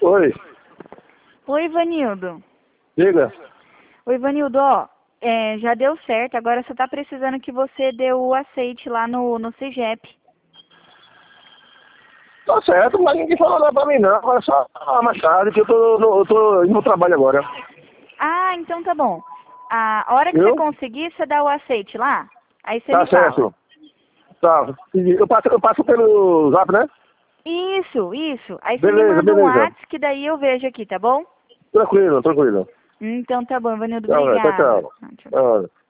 Oi, Oi, Ivanildo. diga. Oi, Ivanildo, ó, já deu certo, agora só tá precisando que você dê o aceite lá no CEGEP. Tá certo, mas ninguém falou nada pra mim não. É só mais tarde que eu tô indo no trabalho agora. Ah, então tá bom. A hora que você Viu? conseguir, você dá o aceite lá, aí você Tá me fala. certo. Tá. Eu passo pelo zap, né? Isso. Aí você me Beleza, manda um beleza. WhatsApp que daí eu vejo aqui, tá bom? Tranquilo, tranquilo. Então tá bom, Ivanildo, Tchau, tchau, obrigada. tchau. Tchau. Tchau.